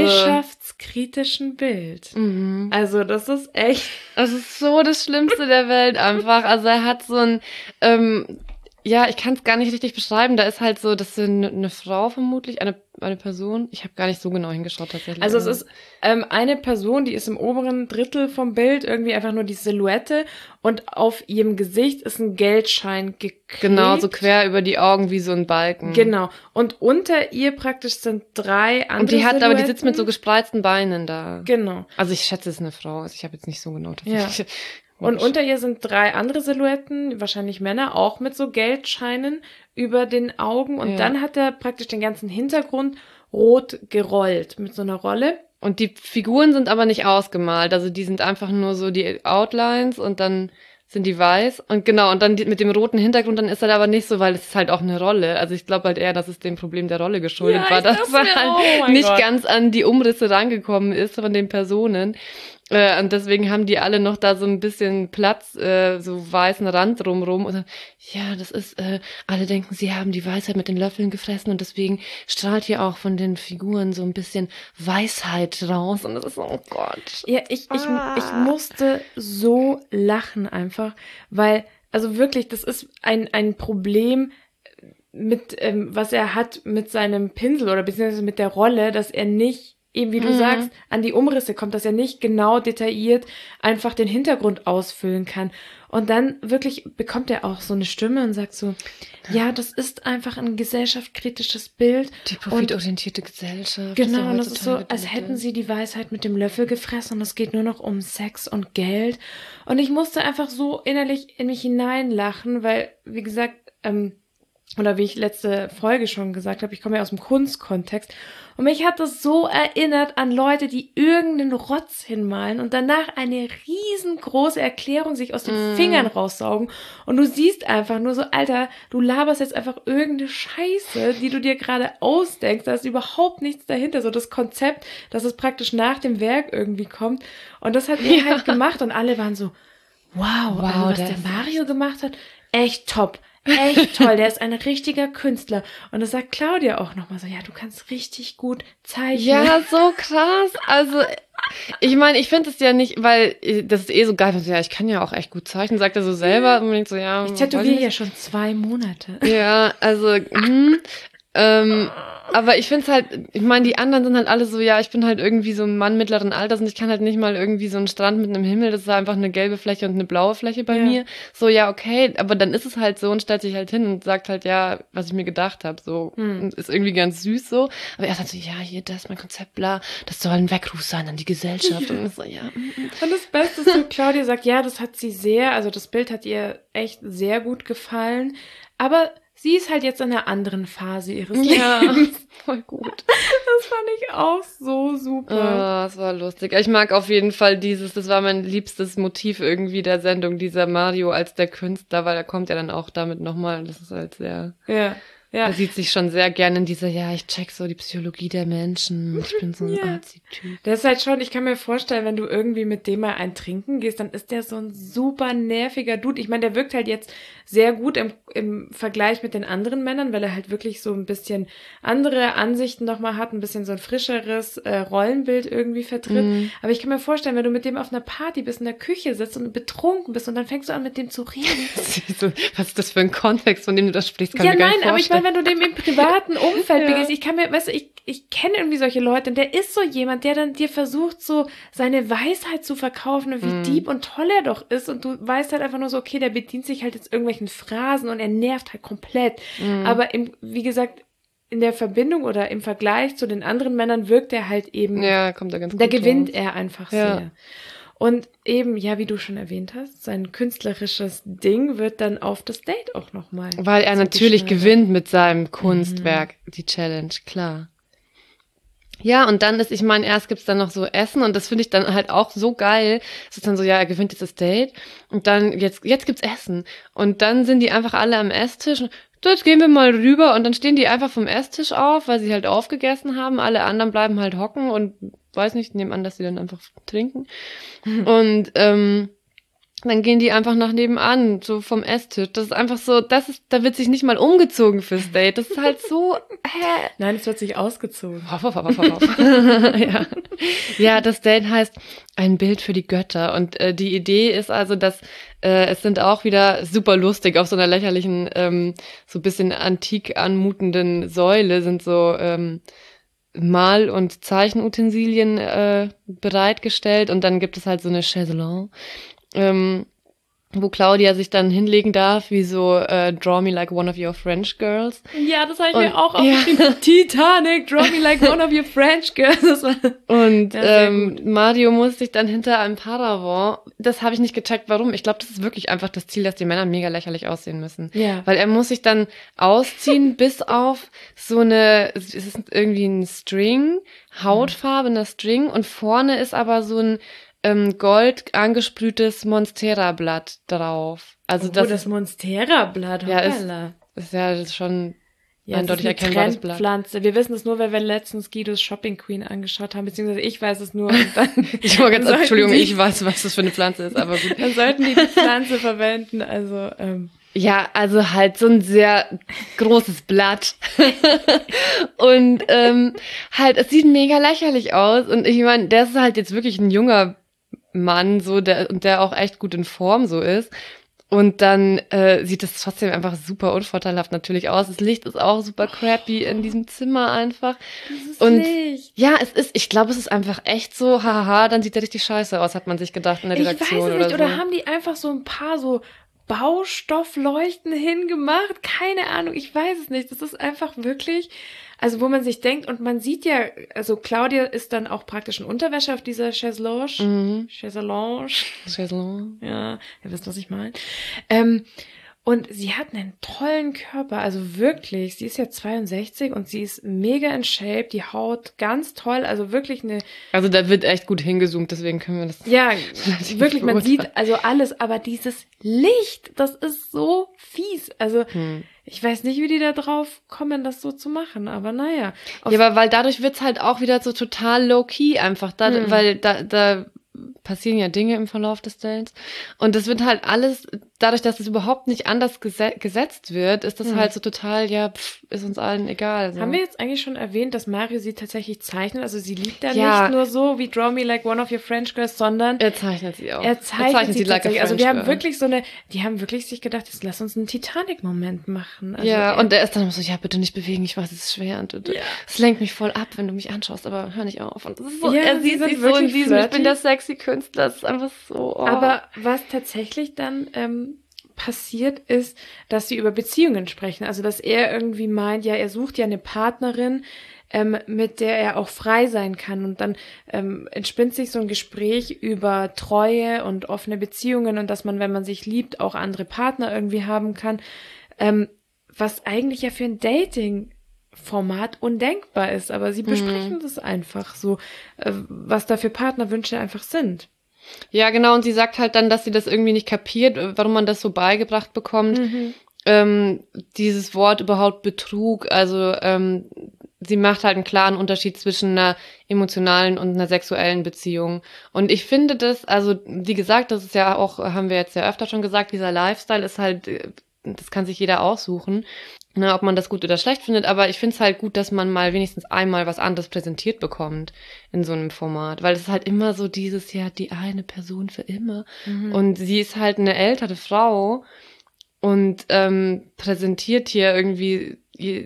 gesellschaftskritischen Bild. Also, mhm. Also das ist echt... Das ist so das Schlimmste der Welt einfach. Also er hat so ein, ähm, ja, ich kann es gar nicht richtig beschreiben. Da ist halt so, das ist eine, eine Frau vermutlich, eine eine Person. Ich habe gar nicht so genau hingeschaut tatsächlich. Also es ist ähm, eine Person, die ist im oberen Drittel vom Bild, irgendwie einfach nur die Silhouette und auf ihrem Gesicht ist ein Geldschein geklebt. Genau, so quer über die Augen wie so ein Balken. Genau. Und unter ihr praktisch sind drei andere Und die hat Silhouetten. aber, die sitzt mit so gespreizten Beinen da. Genau. Also ich schätze, es ist eine Frau. Also ich habe jetzt nicht so genau tatsächlich. Ja. Und unter ihr sind drei andere Silhouetten, wahrscheinlich Männer, auch mit so Geldscheinen über den Augen. Und Ja. dann hat er praktisch den ganzen Hintergrund rot gerollt mit so einer Rolle. Und die Figuren sind aber nicht ausgemalt. Also die sind einfach nur so die Outlines und dann sind die weiß. Und genau, und dann die, mit dem roten Hintergrund, dann ist er aber nicht so, weil es ist halt auch eine Rolle. Also ich glaube halt eher, dass es dem Problem der Rolle geschuldet Ja, war, ich dass glaub er mir halt auch, oh mein nicht Gott. ganz an die Umrisse rangekommen ist von den Personen. Äh, und deswegen haben die alle noch da so ein bisschen Platz, äh, so weißen Rand drumrum. Und dann, ja, das ist, äh, alle denken, sie haben die Weisheit mit den Löffeln gefressen und deswegen strahlt hier auch von den Figuren so ein bisschen Weisheit raus. Und das ist so, oh Gott. Ja, ich, ich, Ah. ich musste so lachen einfach, weil, also wirklich, das ist ein, ein Problem mit, ähm, was er hat mit seinem Pinsel oder beziehungsweise mit der Rolle, dass er nicht, eben wie du Mhm. sagst, an die Umrisse kommt, dass er nicht genau detailliert einfach den Hintergrund ausfüllen kann. Und dann wirklich bekommt er auch so eine Stimme und sagt so, ja, das ist einfach ein gesellschaftskritisches Bild. Die profitorientierte Gesellschaft. Genau, ja und das ist so, heutzutage als bitte. hätten sie die Weisheit mit dem Löffel gefressen und es geht nur noch um Sex und Geld. Und ich musste einfach so innerlich in mich hineinlachen, weil, wie gesagt, ähm, oder wie ich letzte Folge schon gesagt habe, ich komme ja aus dem Kunstkontext und mich hat das so erinnert an Leute, die irgendeinen Rotz hinmalen und danach eine riesengroße Erklärung sich aus den Mm. Fingern raussaugen und du siehst einfach nur so, Alter, du laberst jetzt einfach irgendeine Scheiße, die du dir gerade ausdenkst, da ist überhaupt nichts dahinter, so das Konzept, dass es praktisch nach dem Werk irgendwie kommt und das hat er Ja. halt gemacht und alle waren so, wow, Wow, also was der der ist Mario gemacht hat, echt top. Echt toll, der ist ein richtiger Künstler. Und das sagt Claudia auch nochmal so, ja, du kannst richtig gut zeichnen. Ja, so krass. Also, ich meine, ich finde es ja nicht, weil äh, das ist eh so geil. Ja, ich kann ja auch echt gut zeichnen, sagt er so selber. Und man denkt so, ja, Ich weiß tätowiere nicht. ja schon zwei Monate. Ja, also, hm, ähm, aber ich finde es halt, ich meine, die anderen sind halt alle so, ja, ich bin halt irgendwie so ein Mann mittleren Alters und ich kann halt nicht mal irgendwie so einen Strand mit einem Himmel, das ist einfach eine gelbe Fläche und eine blaue Fläche bei Ja. mir. So, ja, okay, aber dann ist es halt so und stellt sich halt hin und sagt halt, ja, was ich mir gedacht habe, so. Hm. Und ist irgendwie ganz süß so. Aber er sagt so, ja, hier, das ist mein Konzept, bla, das soll ein Weckruf sein an die Gesellschaft. Und ich so, ja, mm, mm. Und das Beste ist so, Claudia sagt, ja, das hat sie sehr, also das Bild hat ihr echt sehr gut gefallen. Aber sie ist halt jetzt in einer anderen Phase ihres Ja, Lebens. voll gut. Das fand ich auch so super. Ah, das war lustig. Ich mag auf jeden Fall dieses, das war mein liebstes Motiv irgendwie der Sendung, dieser Mario als der Künstler, weil er kommt ja dann auch damit nochmal, das ist halt sehr... Ja. Ja. Er sieht sich schon sehr gerne in dieser, ja, ich check so die Psychologie der Menschen. Ich bin so ein Ja. Arzi-Typ. Das ist halt schon, ich kann mir vorstellen, wenn du irgendwie mit dem mal ein Trinken gehst, dann ist der so ein super nerviger Dude. Ich meine, der wirkt halt jetzt sehr gut im, im Vergleich mit den anderen Männern, weil er halt wirklich so ein bisschen andere Ansichten nochmal hat, ein bisschen so ein frischeres äh, Rollenbild irgendwie vertritt. Mhm. Aber ich kann mir vorstellen, wenn du mit dem auf einer Party bist, in der Küche sitzt und betrunken bist und dann fängst du an, mit dem zu reden. Was ist das für ein Kontext, von dem du das sprichst? Kann Ja, ich mir gar nein, nicht aber ich vorstellen. meine, wenn du dem im privaten Umfeld Ja. begegnest, ich kann mir, weißt du, ich, ich kenne irgendwie solche Leute und der ist so jemand, der dann dir versucht, so seine Weisheit zu verkaufen und wie Mhm. deep und toll er doch ist und du weißt halt einfach nur so, okay, der bedient sich halt jetzt irgendwelchen Phrasen und er nervt halt komplett. Mhm. Aber im, wie gesagt, in der Verbindung oder im Vergleich zu den anderen Männern wirkt er halt eben, Ja, kommt da ganz da gut gewinnt raus. er einfach Ja. sehr. Und eben, ja, wie du schon erwähnt hast, sein künstlerisches Ding wird dann auf das Date auch nochmal. Weil er natürlich zugeschneidert. gewinnt mit seinem Kunstwerk, die Challenge, klar. Ja, und dann ist, ich meine, erst gibt's dann noch so Essen und das finde ich dann halt auch so geil. Es ist dann so, ja, er gewinnt jetzt das Date und dann, jetzt, jetzt gibt's Essen. Und dann sind die einfach alle am Esstisch und jetzt gehen wir mal rüber und dann stehen die einfach vom Esstisch auf, weil sie halt aufgegessen haben. Alle anderen bleiben halt hocken und weiß nicht, nehmen an, dass sie dann einfach trinken. Und, ähm, dann gehen die einfach nach nebenan, so vom Esstisch. Das ist einfach so, das ist, da wird sich nicht mal umgezogen fürs Date. Das ist halt so, hä? Nein, es wird sich ausgezogen. Hoff, hoff, hoff, hoff, hoff. ja. ja, das Date heißt ein Bild für die Götter. Und äh, die Idee ist also, dass äh, es sind auch wieder super lustig auf so einer lächerlichen, ähm, so bisschen antik anmutenden Säule sind so ähm, Mal- und Zeichenutensilien äh, bereitgestellt. Und dann gibt es halt so eine Chaiselongue. Ähm, wo Claudia sich dann hinlegen darf, wie so äh, Draw Me Like One of Your French Girls. Ja, das habe ich Und- mir auch ja. aufgeschrieben. Titanic, Draw Me Like One of Your French Girls. Das war Und Ja, sehr ähm, Mario muss sich dann hinter einem Paravent, das habe ich nicht gecheckt, warum. Ich glaube, das ist wirklich einfach das Ziel, dass die Männer mega lächerlich aussehen müssen. Ja. Weil er muss sich dann ausziehen bis auf so eine, es ist irgendwie ein String, hautfarbener String und vorne ist aber so ein ähm, gold angesprühtes Monstera-Blatt drauf. Also Obwohl das, das Monstera-Blatt, Ja, ist- hoppala. ist ja das ist schon Ja, eindeutig das ist eine erkennbares Blatt. Trendpflanze. Wir wissen es nur, weil wir letztens Guidos Shopping Queen angeschaut haben, beziehungsweise ich weiß es nur. Und dann, Ich war ganz, sollten Entschuldigung, die- ich weiß, was das für eine Pflanze ist, aber gut. Dann sollten die die Pflanze verwenden. Also, ähm, Ja, also halt so ein sehr großes Blatt. Und ähm, halt, es sieht mega lächerlich aus. Und ich meine, der ist halt jetzt wirklich ein junger Mann, so der und der auch echt gut in Form so ist. Und dann äh, sieht es trotzdem einfach super unvorteilhaft natürlich aus. Das Licht ist auch super crappy in diesem Zimmer einfach. dieses Und Licht. ja, es ist, ich glaube, es ist einfach echt so, haha, dann sieht er richtig scheiße aus, hat man sich gedacht in der Ich weiß Redaktion es nicht. oder so. Oder haben die einfach so ein paar so Baustoffleuchten hingemacht? Keine Ahnung, ich weiß es nicht. Das ist einfach wirklich, also wo man sich denkt, und man sieht ja, also Claudia ist dann auch praktisch in Unterwäsche auf dieser Chaiselongue. Mhm. Chaiselongue. Chaiselongue. Ja, ihr wisst, was ich meine. Ähm, und sie hat einen tollen Körper, also wirklich, sie ist ja zweiundsechzig und sie ist mega in Shape, die Haut ganz toll, also wirklich eine, Also da wird echt gut hingezoomt, deswegen können wir das. ja, Relativ wirklich, man beurteilen. sieht also alles, aber dieses Licht, das ist so fies. Also Hm. ich weiß nicht, wie die da drauf kommen, das so zu machen, aber naja. Auf- Ja, aber weil dadurch wird's halt auch wieder so total low-key einfach, da, Hm. weil da, da passieren ja Dinge im Verlauf des Dates und das wird halt alles, dadurch, dass es überhaupt nicht anders gese gesetzt wird, ist das Hm. halt so total, ja, pff, ist uns allen egal. So. Haben wir jetzt eigentlich schon erwähnt, dass Mario sie tatsächlich zeichnet? Also sie liebt da Ja. nicht nur so wie Draw Me Like One of Your French Girls, sondern Er zeichnet sie auch. er zeichnet, sie like a tatsächlich. Also French wir haben girl. wirklich so eine, die haben wirklich sich gedacht, jetzt lass uns einen Titanic-Moment machen. Also ja, er- und er ist dann so, ja, bitte nicht bewegen, ich weiß, es ist schwer und und- Ja. es lenkt mich voll ab, wenn du mich anschaust, aber hör nicht auf. Und das ist so, Ja, er sie sieht sind sich so in wirklich diesem, ich bin flirty. der sexy Künstler, das ist einfach so, oh. Aber was tatsächlich dann ähm, passiert ist, dass sie über Beziehungen sprechen. Also dass er irgendwie meint, ja, er sucht ja eine Partnerin, ähm, mit der er auch frei sein kann. Und dann ähm, entspinnt sich so ein Gespräch über Treue und offene Beziehungen und dass man, wenn man sich liebt, auch andere Partner irgendwie haben kann. Ähm, was eigentlich ja für ein Dating-Format undenkbar ist. Aber sie besprechen mhm. das einfach so, äh, was da für Partnerwünsche einfach sind. Ja, genau. Und sie sagt halt dann, dass sie das irgendwie nicht kapiert, warum man das so beigebracht bekommt. Mhm. Ähm, dieses Wort überhaupt Betrug, also ähm, sie macht halt einen klaren Unterschied zwischen einer emotionalen und einer sexuellen Beziehung. Und ich finde das, also wie gesagt, das ist ja auch, haben wir jetzt ja öfter schon gesagt, dieser Lifestyle ist halt, das kann sich jeder aussuchen, ne, ob man das gut oder schlecht findet, aber ich finde es halt gut, dass man mal wenigstens einmal was anderes präsentiert bekommt in so einem Format, weil es ist halt immer so dieses, ja, die eine Person für immer. Mhm. Und sie ist halt eine ältere Frau und ähm, präsentiert hier irgendwie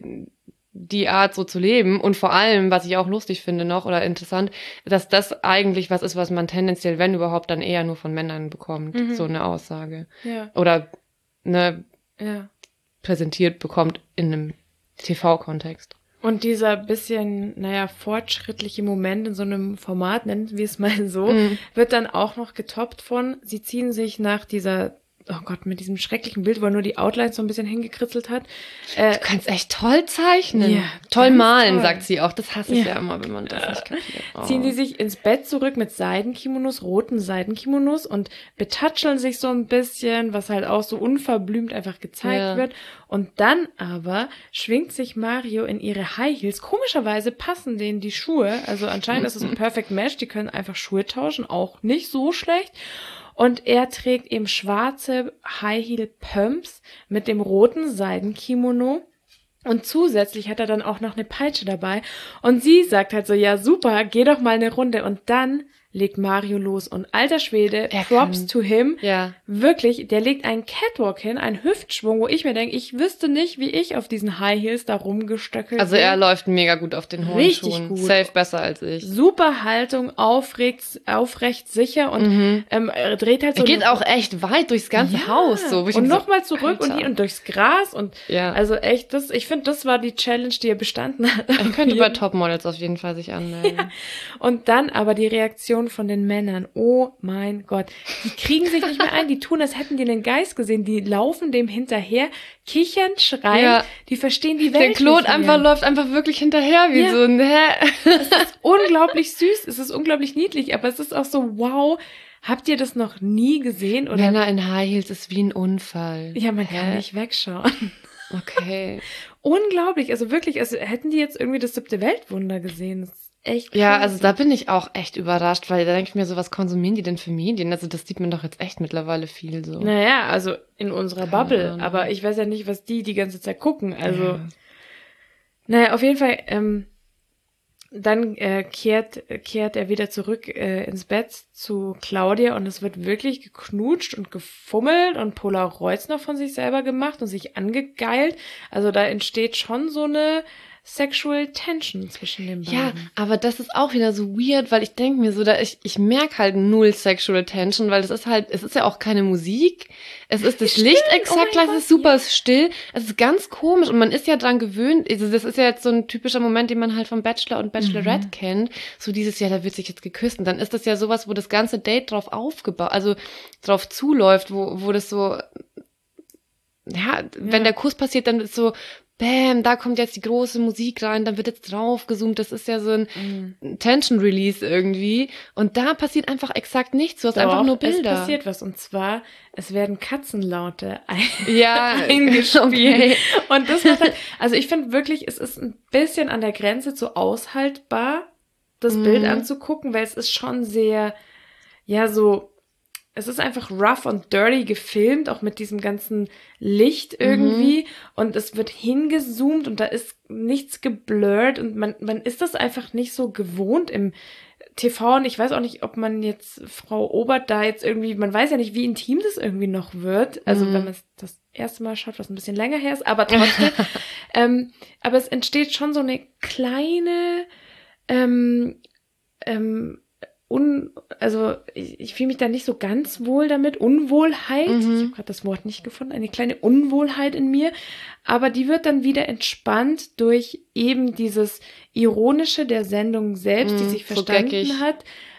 die Art so zu leben und vor allem, was ich auch lustig finde noch oder interessant, dass das eigentlich was ist, was man tendenziell, wenn überhaupt, dann eher nur von Männern bekommt, mhm. so eine Aussage. Ja. Oder ne, ja. präsentiert bekommt in einem T V-Kontext. Und dieser bisschen, naja, fortschrittliche Moment in so einem Format, nennen wir es mal so, mhm. wird dann auch noch getoppt von, sie ziehen sich nach dieser, oh Gott, mit diesem schrecklichen Bild, wo er nur die Outlines so ein bisschen hingekritzelt hat. Äh, du kannst echt toll zeichnen. Ja, toll malen, toll. Sagt sie auch. Das hasse ich ja, ja immer, wenn man das nicht kapiert. Oh. Ziehen die sich ins Bett zurück mit Seidenkimonos, roten Seidenkimonos und betatscheln sich so ein bisschen, was halt auch so unverblümt einfach gezeigt ja. wird. Und dann aber schwingt sich Mario in ihre High Heels. Komischerweise passen denen die Schuhe. Also anscheinend ist es ein Perfect Match. Die können einfach Schuhe tauschen. Auch nicht so schlecht. Und er trägt eben schwarze High-Heel-Pumps mit dem roten Seidenkimono. Und zusätzlich hat er dann auch noch eine Peitsche dabei. Und sie sagt halt so, ja super, geh doch mal eine Runde. Und dann legt Mario los. Und alter Schwede, er Props kann. to him. Ja. Wirklich, der legt einen Catwalk hin, einen Hüftschwung, wo ich mir denke, ich wüsste nicht, wie ich auf diesen High Heels da rumgestöckelt Also er läuft mega gut auf den hohen Richtig Schuhen. gut. Safe besser als ich. Super Haltung, aufrecht, aufrecht sicher und mhm. ähm, er dreht halt so. Er geht auch echt weit durchs ganze ja. Haus. So, und nochmal so, zurück und, hier, und durchs Gras. Und ja. also echt, das, ich finde, das war die Challenge, die er bestanden hat. Er könnte bei Topmodels auf jeden Fall sich anmelden. Ja. Und dann aber die Reaktion von den Männern. Oh mein Gott. Die kriegen sich nicht mehr ein. Die tun, als hätten die einen Geist gesehen. Die laufen dem hinterher, kichern, schreien. Ja. Die verstehen die Welt Der Claude einfach läuft einfach wirklich hinterher wie ja. so ein Hä? Es ist unglaublich süß. Es ist unglaublich niedlich. Aber es ist auch so, wow. Habt ihr das noch nie gesehen? Oder? Männer in High Heels ist wie ein Unfall. Ja, man Hä? kann nicht wegschauen. Okay. Unglaublich. Also wirklich, also hätten die jetzt irgendwie das siebte Weltwunder gesehen. Das ist echt ja, also da bin ich auch echt überrascht, weil da denke ich mir so, was konsumieren die denn für Medien? Also das sieht man doch jetzt echt mittlerweile viel so. Naja, also in unserer Keine Bubble. Ahnung. Aber ich weiß ja nicht, was die die ganze Zeit gucken. Also, ja. naja, auf jeden Fall, ähm, dann äh, kehrt kehrt er wieder zurück äh, ins Bett zu Claudia und es wird wirklich geknutscht und gefummelt und Polaroids noch von sich selber gemacht und sich angegeilt. Also da entsteht schon so eine Sexual Tension zwischen den beiden. Ja, aber das ist auch wieder so weird, weil ich denke mir so, da ich ich merke halt null Sexual Tension, weil das ist halt, es ist ja auch keine Musik, es ist das Stimmt, Licht exakt gleich, oh es ist super, es ist still, es ist ganz komisch und man ist ja dran gewöhnt, also das ist ja jetzt so ein typischer Moment, den man halt vom Bachelor und Bachelorette mhm. kennt, so dieses Jahr, da wird sich jetzt geküsst und dann ist das ja sowas, wo das ganze Date drauf aufgebaut, also drauf zuläuft, wo wo das so, ja, ja. wenn der Kuss passiert, dann ist so, bam, da kommt jetzt die große Musik rein, dann wird jetzt draufgezoomt, das ist ja so ein mm. Tension-Release irgendwie. Und da passiert einfach exakt nichts, du hast Doch, einfach nur Bilder. Es passiert was, und zwar, es werden Katzenlaute ein ja, eingespielt. Okay. Und das macht halt, also ich finde wirklich, es ist ein bisschen an der Grenze zu aushaltbar, das mm. Bild anzugucken, weil es ist schon sehr, ja, so, es ist einfach rough und dirty gefilmt, auch mit diesem ganzen Licht irgendwie. Mhm. Und es wird hingezoomt und da ist nichts geblurrt und man, man ist das einfach nicht so gewohnt im T V. Und ich weiß auch nicht, ob man jetzt Frau Obert da jetzt irgendwie, man weiß ja nicht, wie intim das irgendwie noch wird. Also mhm. wenn man es das erste Mal schaut, was ein bisschen länger her ist, aber trotzdem. ähm, aber es entsteht schon so eine kleine, ähm, ähm, Un, also ich, ich fühle mich da nicht so ganz wohl damit. Unwohlheit, mhm. ich habe gerade das Wort nicht gefunden, eine kleine Unwohlheit in mir, aber die wird dann wieder entspannt durch eben dieses Ironische der Sendung selbst, mhm, die sich verstanden so hat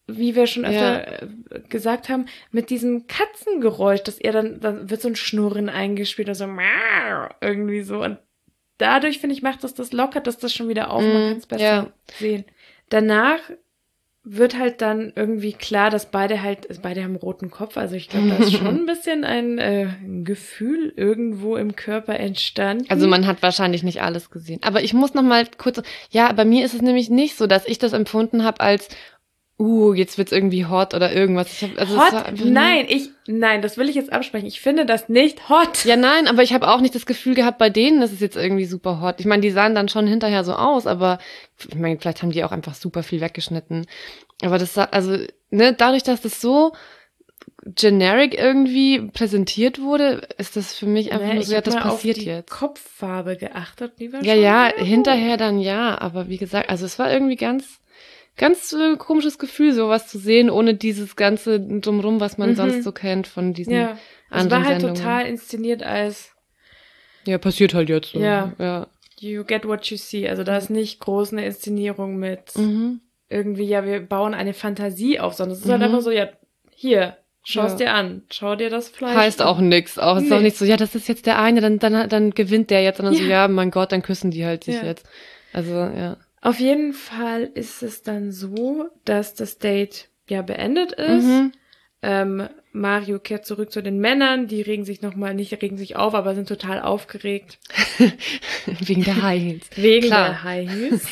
wie wir schon öfter ja. gesagt haben, mit diesem Katzengeräusch, dass er dann, dann wird so ein Schnurren eingespielt, also irgendwie so. Und dadurch, finde ich, macht das das lockert, dass das schon wieder auf, mm, man kann es besser ja. sehen. Danach wird halt dann irgendwie klar, dass beide halt, beide haben einen roten Kopf, also ich glaube, da ist schon ein bisschen ein, äh, ein Gefühl irgendwo im Körper entstanden. Also man hat wahrscheinlich nicht alles gesehen. Aber ich muss noch mal kurz, ja, bei mir ist es nämlich nicht so, dass ich das empfunden habe als, uh, jetzt wird's irgendwie hot oder irgendwas. Ich hab, also hot? Nein, ich, nein, das will ich jetzt absprechen. Ich finde das nicht hot. Ja, nein, aber ich habe auch nicht das Gefühl gehabt, bei denen ist es jetzt irgendwie super hot. Ich meine, die sahen dann schon hinterher so aus, aber ich meine, vielleicht haben die auch einfach super viel weggeschnitten. Aber das, also, ne, dadurch, dass das so generic irgendwie präsentiert wurde, ist das für mich einfach naja, nur so, ja, das passiert auf die jetzt. Kopffarbe geachtet, die war ja, schon ja, hinterher dann ja, aber wie gesagt, also es war irgendwie ganz Ganz äh, komisches Gefühl, sowas zu sehen, ohne dieses ganze Drumrum, was man mhm. sonst so kennt von diesen ja. anderen Es war halt Sendungen. total inszeniert als ja, passiert halt jetzt so. Ja. ja. You get what you see. Also da ist nicht groß eine Inszenierung mit mhm. irgendwie, ja, wir bauen eine Fantasie auf, sondern es ist mhm. halt einfach so, ja, hier, schau es ja. dir an, schau dir das Fleisch heißt an. auch nix. Auch, nee. Ist auch nicht so, ja, das ist jetzt der eine, dann, dann, dann gewinnt der jetzt, sondern ja. so, ja, mein Gott, dann küssen die halt sich ja. jetzt. Also, ja. Auf jeden Fall ist es dann so, dass das Date ja beendet ist. Mhm. Ähm, Mario kehrt zurück zu den Männern, die regen sich nochmal, nicht regen sich auf, aber sind total aufgeregt. Wegen der High Heels. Wegen Klar. der High Heels.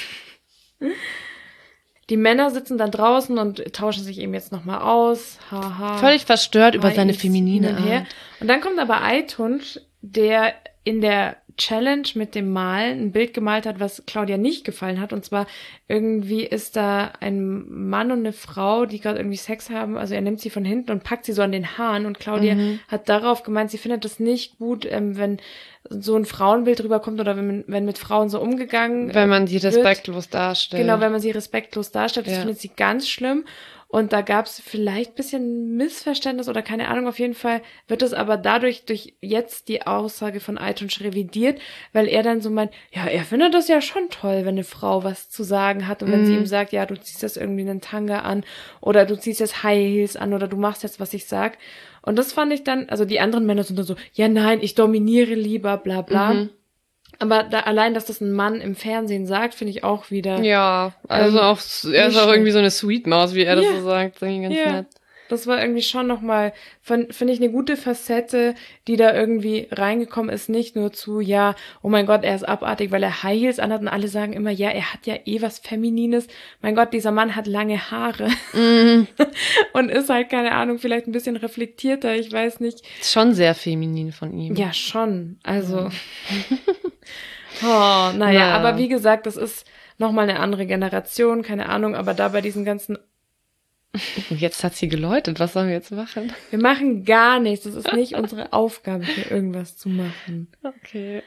Die Männer sitzen dann draußen und tauschen sich eben jetzt nochmal aus. Haha. Völlig verstört über seine feminine Art. Und dann kommt aber Eitunsch, der in der Challenge mit dem Malen ein Bild gemalt hat, was Claudia nicht gefallen hat. Und zwar irgendwie ist da ein Mann und eine Frau, die gerade irgendwie Sex haben. Also er nimmt sie von hinten und packt sie so an den Haaren. Und Claudia mhm. hat darauf gemeint, sie findet das nicht gut, ähm, wenn so ein Frauenbild rüberkommt oder wenn, wenn mit Frauen so umgegangen Wenn man sie respektlos wird. darstellt. Genau, wenn man sie respektlos darstellt. Das ja. findet sie ganz schlimm. Und da gab es vielleicht ein bisschen Missverständnis oder keine Ahnung, auf jeden Fall wird es aber dadurch durch jetzt die Aussage von Eitunsch revidiert, weil er dann so meint, ja, er findet das ja schon toll, wenn eine Frau was zu sagen hat und mhm. wenn sie ihm sagt, ja, du ziehst jetzt irgendwie einen Tanga an oder du ziehst jetzt High Heels an oder du machst jetzt, was ich sag. Und das fand ich dann, also die anderen Männer sind dann so, ja, nein, ich dominiere lieber, bla bla. Mhm. Aber da, allein, dass das ein Mann im Fernsehen sagt, finde ich auch wieder. Ja, also ähm, auch, er ist auch irgendwie so eine Sweet Maus, wie er ja. das so sagt. Das ganz ja. nett. Das war irgendwie schon nochmal, finde ich, eine gute Facette, die da irgendwie reingekommen ist. Nicht nur zu, ja, oh mein Gott, er ist abartig, weil er High Heels anhat und alle sagen immer, ja, er hat ja eh was Feminines. Mein Gott, dieser Mann hat lange Haare. Mm. Und ist halt, keine Ahnung, vielleicht ein bisschen reflektierter, ich weiß nicht. Ist schon sehr feminin von ihm. Ja, schon. Also. oh, naja, ja. aber wie gesagt, das ist nochmal eine andere Generation, keine Ahnung, aber da bei diesen ganzen Jetzt hat sie geläutet. Was sollen wir jetzt machen? Wir machen gar nichts. Das ist nicht unsere Aufgabe, hier irgendwas zu machen. Okay.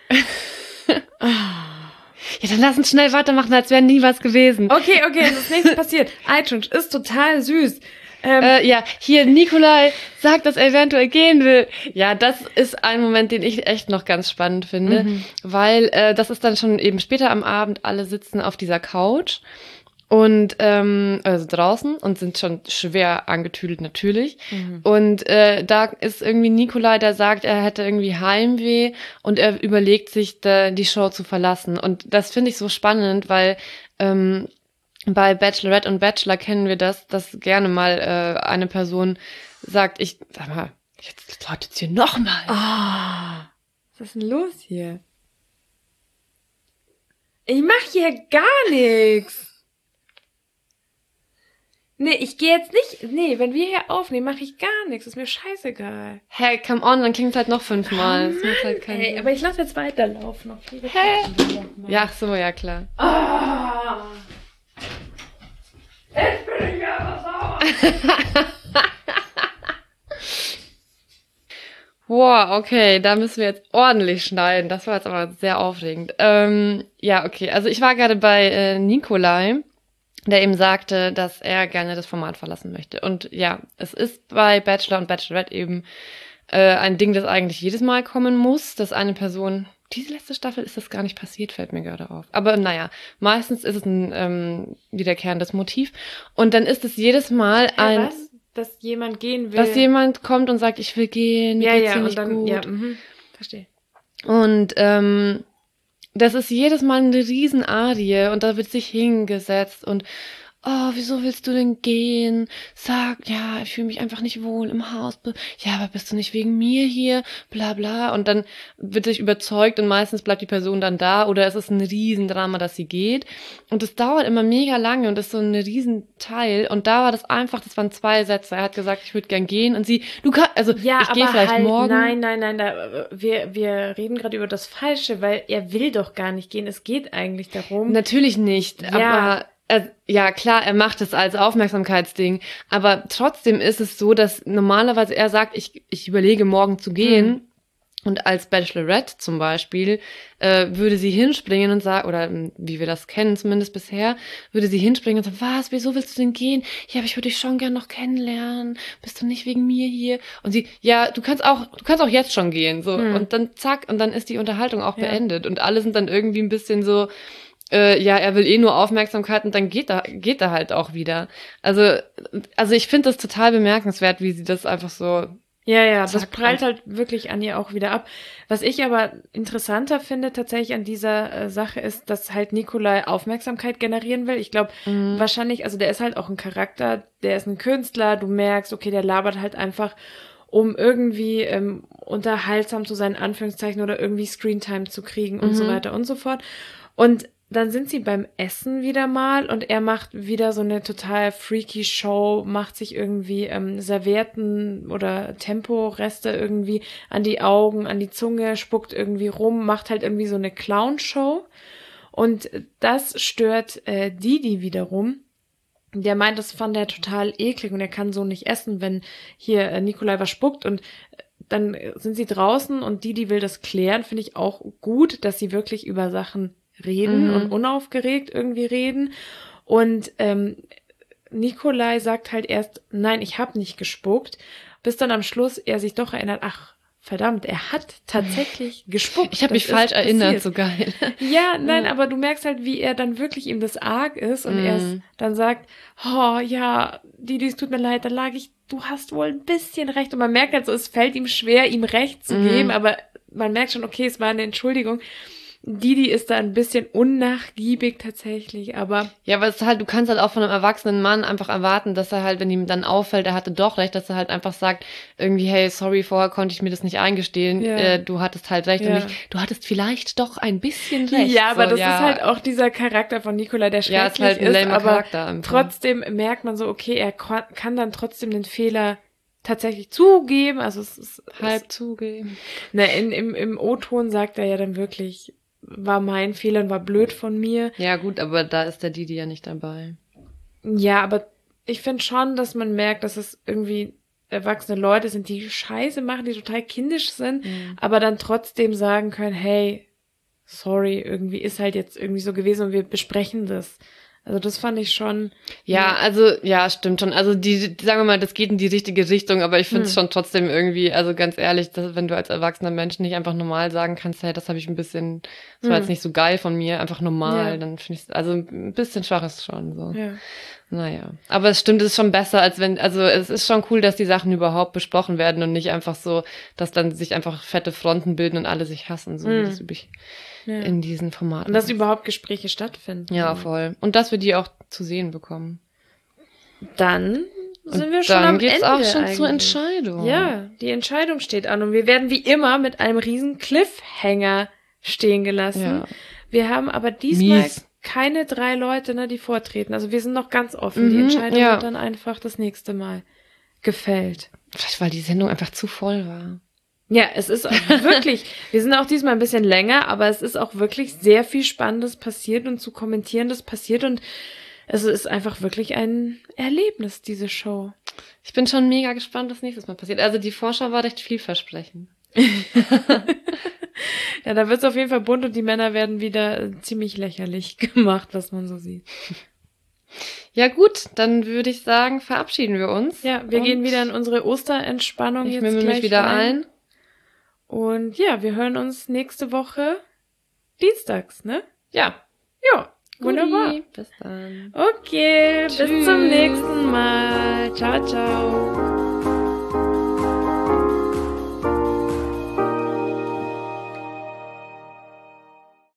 Ja, dann lass uns schnell weitermachen, als wäre nie was gewesen. Okay, okay, es ist nichts passiert. Eitunsch ist total süß. Ähm, äh, ja, hier, Nikolai sagt, dass er eventuell gehen will. Ja, das ist ein Moment, den ich echt noch ganz spannend finde, mhm. weil äh, das ist dann schon eben später am Abend, alle sitzen auf dieser Couch. Und ähm, also draußen und sind schon schwer angetüdelt natürlich. Mhm. Und äh, da ist irgendwie Nikolai, der sagt, er hätte irgendwie Heimweh und er überlegt sich, da, die Show zu verlassen. Und das finde ich so spannend, weil ähm, bei Bachelorette und Bachelor kennen wir das, dass gerne mal äh, eine Person sagt, ich, sag mal, jetzt läutet's hier nochmal. Ah, was ist denn los hier? Ich mach hier gar nichts. Nee, ich gehe jetzt nicht. Nee, wenn wir hier aufnehmen, mache ich gar nichts. Ist mir scheißegal. Hey, come on, dann klingt's halt noch fünfmal. Oh, Mann, halt keinen hey, aber ich lasse jetzt weiterlaufen. Okay, hey. Ja, ach so, ja klar. Ah. Jetzt bin ich aber sauer. Wow, okay, da müssen wir jetzt ordentlich schneiden. Das war jetzt aber sehr aufregend. Ähm, ja, okay, also ich war gerade bei äh, Nikolai, der eben sagte, dass er gerne das Format verlassen möchte. Und ja, es ist bei Bachelor und Bachelorette eben äh, ein Ding, das eigentlich jedes Mal kommen muss, dass eine Person, diese letzte Staffel ist das gar nicht passiert, fällt mir gerade auf. Aber naja, meistens ist es ein ähm, wiederkehrendes Motiv. Und dann ist es jedes Mal Hä, ein... was? Dass jemand gehen will? Dass jemand kommt und sagt, ich will gehen, mir ja, geht's ja, hier und nicht dann, gut. ja, mhm, verstehe. Und ähm, das ist jedes Mal eine Riesenarie und da wird sich hingesetzt und oh, wieso willst du denn gehen? Sag, ja, ich fühle mich einfach nicht wohl im Haus. Ja, aber bist du nicht wegen mir hier? Bla bla. Und dann wird sich überzeugt und meistens bleibt die Person dann da oder es ist ein Riesendrama, dass sie geht. Und es dauert immer mega lange und das ist so ein Riesenteil. Und da war das einfach, das waren zwei Sätze. Er hat gesagt, ich würde gern gehen und sie, du kannst, also ja, ich gehe vielleicht halt, morgen. Nein, nein, nein, da, wir, wir reden gerade über das Falsche, weil er will doch gar nicht gehen. Es geht eigentlich darum. Natürlich nicht, Ja. aber äh, ja, klar, er macht es als Aufmerksamkeitsding, aber trotzdem ist es so, dass normalerweise er sagt, ich, ich überlege morgen zu gehen. Mhm. Und als Bachelorette zum Beispiel äh, würde sie hinspringen und sagen, oder wie wir das kennen zumindest bisher, würde sie hinspringen und sagen, was, wieso willst du denn gehen? Ja, aber ich würde dich schon gern noch kennenlernen. Bist du nicht wegen mir hier? Und sie, ja, du kannst auch, du kannst auch jetzt schon gehen. So hm. Und dann zack, und dann ist die Unterhaltung auch ja. beendet. Und alle sind dann irgendwie ein bisschen so, äh, ja, er will eh nur Aufmerksamkeit und dann geht er, geht er halt auch wieder. Also, also ich finde das total bemerkenswert, wie sie das einfach so. Ja, ja, das prallt halt wirklich an ihr auch wieder ab. Was ich aber interessanter finde tatsächlich an dieser äh, Sache ist, dass halt Nikolai Aufmerksamkeit generieren will. Ich glaube, mhm. wahrscheinlich, also der ist halt auch ein Charakter, der ist ein Künstler, du merkst, okay, der labert halt einfach, um irgendwie ähm, unterhaltsam zu sein, Anführungszeichen, oder irgendwie Screentime zu kriegen und mhm. so weiter und so fort. Und dann sind sie beim Essen wieder mal und er macht wieder so eine total freaky Show, macht sich irgendwie ähm, Servietten oder Temporeste irgendwie an die Augen, an die Zunge, spuckt irgendwie rum, macht halt irgendwie so eine Clown-Show. Und das stört äh, Didi wiederum. Der meint, das fand er total eklig und er kann so nicht essen, wenn hier äh, Nikolai was spuckt. Und dann sind sie draußen und Didi will das klären. Finde ich auch gut, dass sie wirklich über Sachen reden mhm. und unaufgeregt irgendwie reden. Und ähm, Nikolai sagt halt erst, nein, ich habe nicht gespuckt, bis dann am Schluss er sich doch erinnert, ach, verdammt, er hat tatsächlich gespuckt. Ich habe mich falsch passiert. erinnert, so geil. Ja, nein, aber du merkst halt, wie er dann wirklich ihm das arg ist und mm. er dann sagt, oh ja, Didi, es tut mir leid, da lag ich, du hast wohl ein bisschen recht. Und man merkt halt so, es fällt ihm schwer, ihm recht zu mm. geben, aber man merkt schon, okay, es war eine Entschuldigung. Didi ist da ein bisschen unnachgiebig tatsächlich, aber... Ja, aber es ist halt, du kannst halt auch von einem erwachsenen Mann einfach erwarten, dass er halt, wenn ihm dann auffällt, er hatte doch recht, dass er halt einfach sagt, irgendwie, hey, sorry, vorher konnte ich mir das nicht eingestehen, ja. äh, du hattest halt recht ja. und nicht, du hattest vielleicht doch ein bisschen recht. Ja, aber so, das ja. ist halt auch dieser Charakter von Nikolai, der schrecklich ja, ist, halt ein ist, aber Charakter einfach. Trotzdem merkt man so, okay, er kann dann trotzdem den Fehler tatsächlich zugeben, also es ist... Halb es, zugeben. Na, in, im, im O-Ton sagt er ja dann wirklich... war mein Fehler und war blöd von mir. Ja gut, aber da ist der Didi ja nicht dabei. Ja, aber ich finde schon, dass man merkt, dass es irgendwie erwachsene Leute sind, die Scheiße machen, die total kindisch sind, mhm. aber dann trotzdem sagen können, hey, sorry, irgendwie ist halt jetzt irgendwie so gewesen und wir besprechen das. Also das fand ich schon... Ja, also, ja, stimmt schon. Also die, sagen wir mal, das geht in die richtige Richtung, aber ich finde es hm. schon trotzdem irgendwie, also ganz ehrlich, dass, wenn du als erwachsener Mensch nicht einfach normal sagen kannst, hey, das habe ich ein bisschen, das war hm. jetzt nicht so geil von mir, einfach normal, ja. dann finde ich also ein bisschen schwach ist schon so. Ja. Naja, aber es stimmt, es ist schon besser, als wenn, also es ist schon cool, dass die Sachen überhaupt besprochen werden und nicht einfach so, dass dann sich einfach fette Fronten bilden und alle sich hassen, so hm. wie das üblich ja. in diesen Formaten. Und dass überhaupt Gespräche stattfinden. Ja, voll. Und dass wir die auch zu sehen bekommen. Dann sind und wir schon am Ende. Dann geht's auch schon eigentlich. zur Entscheidung. Ja, die Entscheidung steht an und wir werden wie immer mit einem riesen Cliffhanger stehen gelassen. Ja. Wir haben aber diesmal Mies. keine drei Leute, ne, die vortreten. Also wir sind noch ganz offen. Mhm, die Entscheidung ja. wird dann einfach das nächste Mal gefällt. Vielleicht, weil die Sendung einfach zu voll war. Ja, es ist auch wirklich, wir sind auch diesmal ein bisschen länger, aber es ist auch wirklich sehr viel Spannendes passiert und zu kommentierendes passiert und es ist einfach wirklich ein Erlebnis, diese Show. Ich bin schon mega gespannt, was nächstes Mal passiert. Also die Vorschau war recht vielversprechend. Ja, da wird es auf jeden Fall bunt und die Männer werden wieder ziemlich lächerlich gemacht, was man so sieht. Ja gut, dann würde ich sagen, verabschieden wir uns. Ja, wir gehen wieder in unsere Osterentspannung ich jetzt mimmel gleich mich wieder rein. ein. Und ja, wir hören uns nächste Woche dienstags, ne? Ja. Ja, wunderbar. Guti, bis dann. Okay, Tschüss. bis zum nächsten Mal. Ciao, ciao.